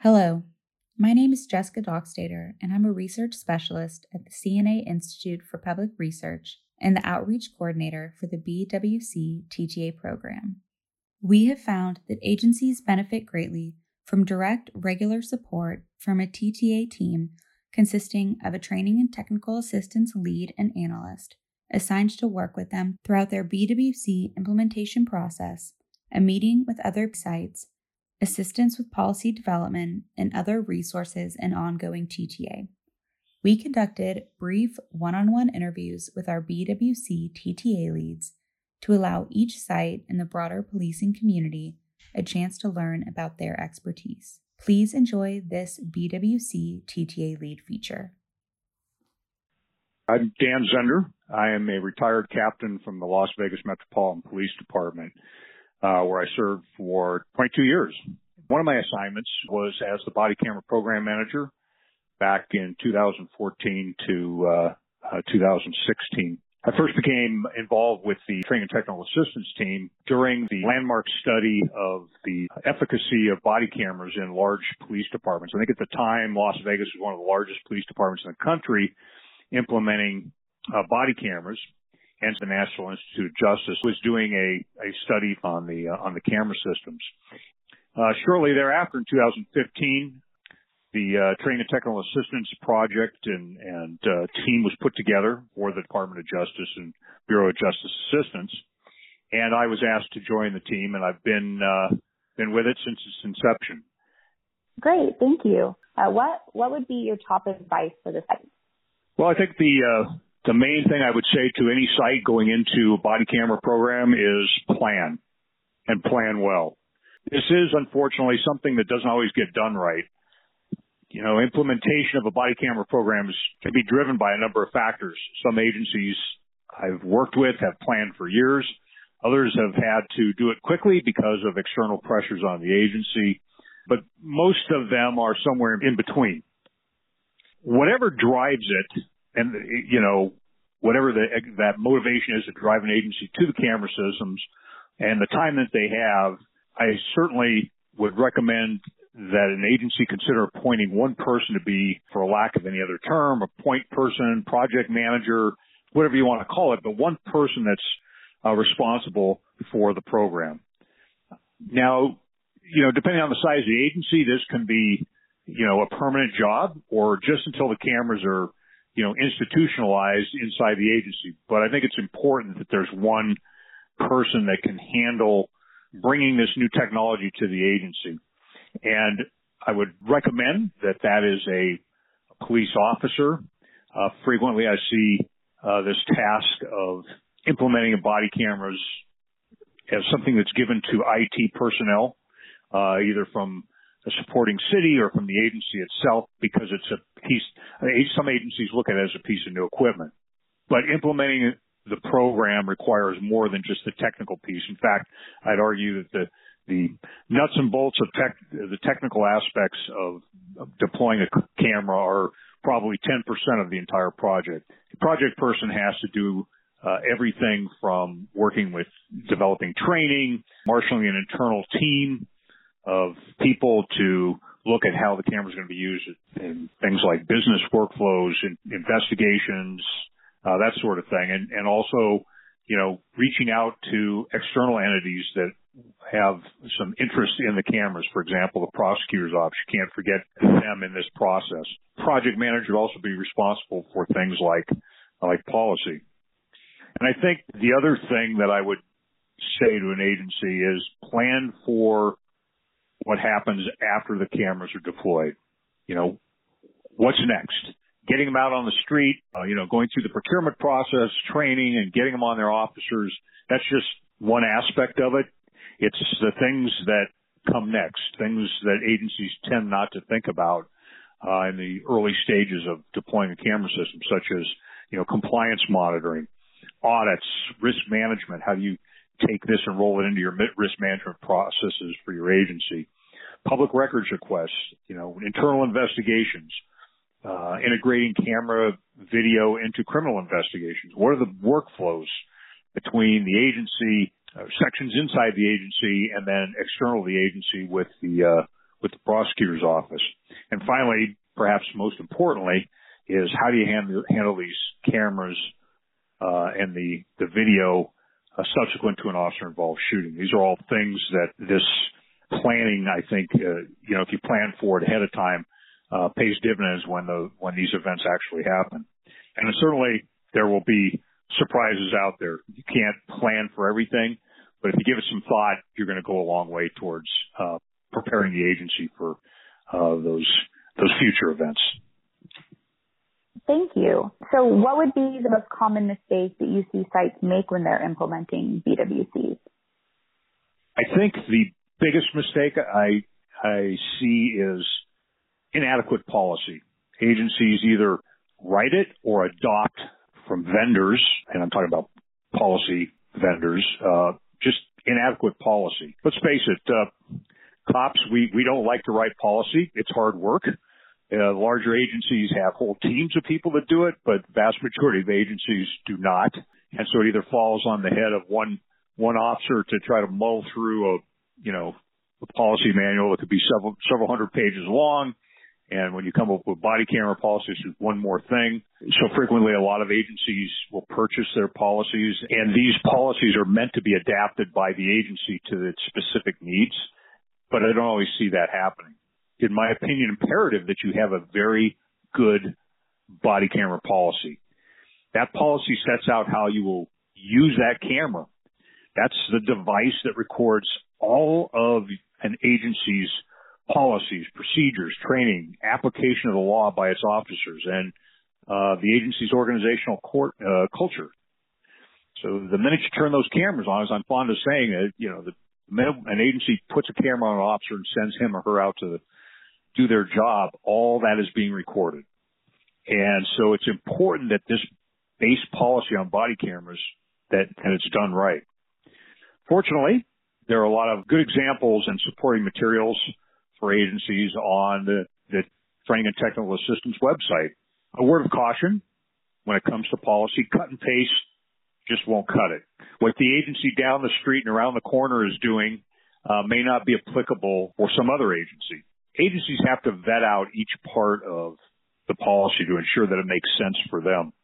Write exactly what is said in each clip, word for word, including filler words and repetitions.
Hello, my name is Jessica Dockstader, and I'm a research specialist at the C N A Institute for Public Research and the outreach coordinator for the B W C T T A program. We have found that agencies benefit greatly from direct, regular support from a T T A team consisting of a training and technical assistance lead and analyst assigned to work with them throughout their B W C implementation process, a meeting with other sites, assistance with policy development, and other resources and ongoing T T A. We conducted brief one-on-one interviews with our B W C T T A leads to allow each site and the broader policing community a chance to learn about their expertise. Please enjoy this B W C T T A lead feature. I'm Dan Zender. I am a retired captain from the Las Vegas Metropolitan Police Department, uh, where I served for twenty-two years. One of my assignments was as the body camera program manager back in two thousand fourteen to uh, uh, two thousand sixteen. I first became involved with the training and technical assistance team during the landmark study of the efficacy of body cameras in large police departments. I think at the time, Las Vegas was one of the largest police departments in the country implementing uh, body cameras, and the National Institute of Justice was doing a, a study on the uh, on the camera systems. Uh, shortly thereafter, in two thousand fifteen, the uh, Training and Technical Assistance Project and, and uh, team was put together for the Department of Justice and Bureau of Justice Assistance, and I was asked to join the team, and I've been uh, been with it since its inception. Great, thank you. Uh, what what would be your top advice for the site? Well, I think the uh, the main thing I would say to any site going into a body camera program is plan, and plan well. This is, unfortunately, something that doesn't always get done right. You know, implementation of a body camera program is, can be driven by a number of factors. Some agencies I've worked with have planned for years. Others have had to do it quickly because of external pressures on the agency. But most of them are somewhere in between. Whatever drives it, and, you know, whatever the, that motivation is to drive an agency to the camera systems and the time that they have, I certainly would recommend that an agency consider appointing one person to be, for lack of any other term, a point person, project manager, whatever you want to call it, but one person that's uh, responsible for the program. Now, you know, depending on the size of the agency, this can be, you know, a permanent job or just until the cameras are, you know, institutionalized inside the agency. But I think it's important that there's one person that can handle bringing this new technology to the agency. And I would recommend that that is a police officer. Uh, frequently I see uh, this task of implementing body cameras as something that's given to I T personnel, uh, either from a supporting city or from the agency itself, because it's a piece, some agencies look at it as a piece of new equipment. But implementing the program requires more than just the technical piece. In fact, I'd argue that the the nuts and bolts of tech, the technical aspects of, of deploying a camera are probably ten percent of the entire project. The project person has to do uh, everything from working with developing training, marshaling an internal team of people to look at how the camera is going to be used in things like business workflows and investigations, uh, that sort of thing. And, and also, you know, reaching out to external entities that have some interest in the cameras. For example, the prosecutor's office. You can't forget them in this process. Project manager would also be responsible for things like, like policy. And I think the other thing that I would say to an agency is plan for what happens after the cameras are deployed. You know, what's next? Getting them out on the street, uh, you know, going through the procurement process, training, and getting them on their officers. That's just one aspect of it. It's the things that come next, things that agencies tend not to think about uh, in the early stages of deploying a camera system, such as, you know, compliance monitoring, audits, risk management. How do you take this and roll it into your risk management processes for your agency? Public records requests, you know, internal investigations, uh, integrating camera video into criminal investigations. What are the workflows between the agency, uh, sections inside the agency, and then external to the agency with the uh, with the prosecutor's office. And finally, perhaps most importantly, is how do you handle, handle these cameras uh, and the, the video uh, subsequent to an officer-involved shooting. These are all things that this planning, I think, uh, you know, if you plan for it ahead of time, uh, pays dividends when the when these events actually happen. And certainly there will be surprises out there. You can't plan for everything, but if you give it some thought, you're going to go a long way towards uh, preparing the agency for uh, those those future events. Thank you. So what would be the most common mistakes that you see sites make when they're implementing B W Cs? I think the biggest mistake I I see is inadequate policy. Agencies either write it or adopt from vendors, and I'm talking about policy vendors, uh, just inadequate policy. Let's face it, uh, cops, we, we don't like to write policy. It's hard work. Uh, larger agencies have whole teams of people that do it, but vast majority of agencies do not. And so it either falls on the head of one, one officer to try to mull through a, you know, a policy manual that could be several, several hundred pages long. And when you come up with body camera policies, it's one more thing. So frequently, a lot of agencies will purchase their policies, and these policies are meant to be adapted by the agency to its specific needs. But I don't always see that happening. In my opinion, imperative that you have a very good body camera policy. That policy sets out how you will use that camera. That's the device that records all of an agency's policies, procedures, training, application of the law by its officers, and uh, the agency's organizational court, uh, culture. So the minute you turn those cameras on, as I'm fond of saying, uh, you know, the minute an agency puts a camera on an officer and sends him or her out to do their job, all that is being recorded. And so it's important that this base policy on body cameras, that, that it's done right. Fortunately, there are a lot of good examples and supporting materials for agencies on the, the Training and Technical Assistance website. A word of caution when it comes to policy, cut and paste just won't cut it. What the agency down the street and around the corner is doing uh, may not be applicable for some other agency. Agencies have to vet out each part of the policy to ensure that it makes sense for them.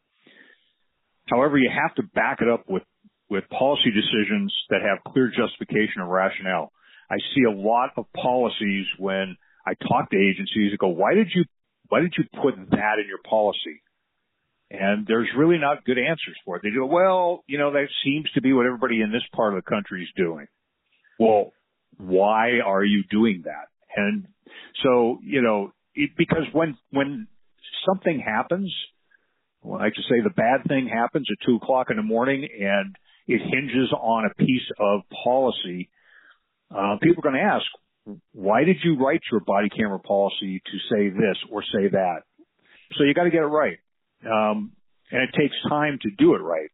However, you have to back it up with, with policy decisions that have clear justification and rationale. I see a lot of policies when I talk to agencies that go, why did you, why did you put that in your policy? And there's really not good answers for it. They go, well, you know, that seems to be what everybody in this part of the country is doing. Well, why are you doing that? And so, you know, it, because when, when something happens, well, I like to say the bad thing happens at two o'clock in the morning and it hinges on a piece of policy, uh, people are going to ask, why did you write your body camera policy to say this or say that? So you got to get it right. Um, and it takes time to do it right.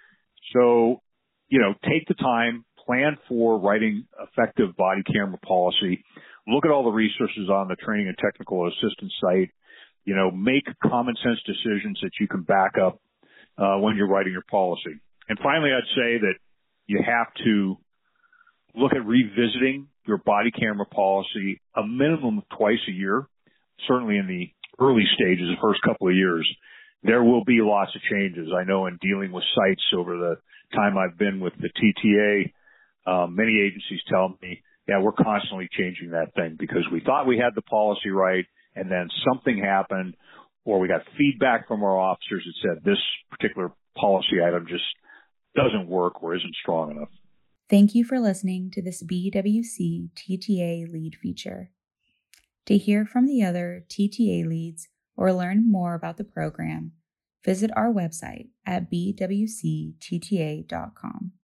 So, you know, take the time, plan for writing effective body camera policy, look at all the resources on the Training and Technical Assistance site, you know, make common sense decisions that you can back up, uh, when you're writing your policy. And finally, I'd say that you have to look at revisiting your body camera policy a minimum of twice a year, certainly in the early stages, the first couple of years. There will be lots of changes. I know in dealing with sites over the time I've been with the T T A, um, many agencies tell me, yeah, we're constantly changing that thing because we thought we had the policy right, and then something happened, or we got feedback from our officers that said this particular policy item just doesn't work or isn't strong enough. Thank you for listening to this B W C T T A lead feature. To hear from the other T T A leads or learn more about the program, visit our website at b w c t t a dot com.